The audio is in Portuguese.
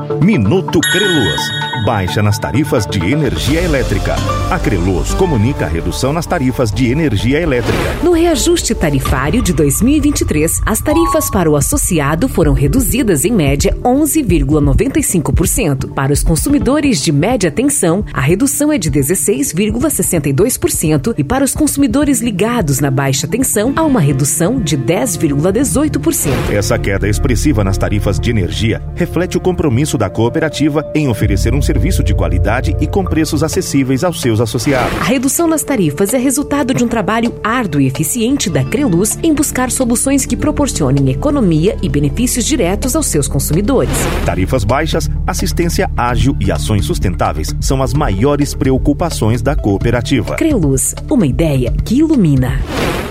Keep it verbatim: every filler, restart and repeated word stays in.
Minuto Creluz. Baixa nas tarifas de energia elétrica. A Creluz comunica a redução nas tarifas de energia elétrica. No reajuste tarifário de dois mil e vinte e três, as tarifas para o associado foram reduzidas em média onze vírgula noventa e cinco por cento. Para os consumidores de média tensão, a redução é de dezesseis vírgula sessenta e dois por cento e para os consumidores ligados na baixa tensão, há uma redução de dez vírgula dezoito por cento. Essa queda expressiva nas tarifas de energia reflete o compromisso da cooperativa em oferecer um serviço de qualidade e com preços acessíveis aos seus associados. A redução nas tarifas é resultado de um trabalho árduo e eficiente da Creluz em buscar soluções que proporcionem economia e benefícios diretos aos seus consumidores. Tarifas baixas, assistência ágil e ações sustentáveis são as maiores preocupações da cooperativa. Creluz, uma ideia que ilumina.